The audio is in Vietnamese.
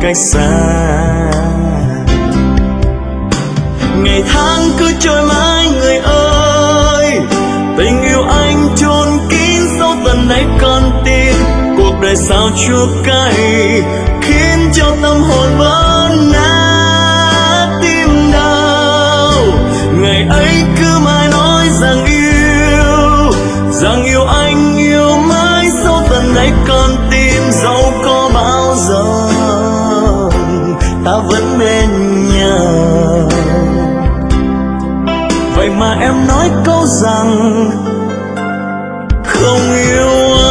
cách xa. Ngày tháng cứ trôi mãi người ơi, tình yêu anh chôn kín sâu tận đáy con tim. Cuộc đời sao chua cay khiến cho tâm hồn vỡ nát tim đau. Ngày ấy cứ mãi nói rằng anh yêu mãi sâu tận đáy con tim. Dẫu có bao giông ta vẫn bên nhau. Vậy mà em nói câu rằng không yêu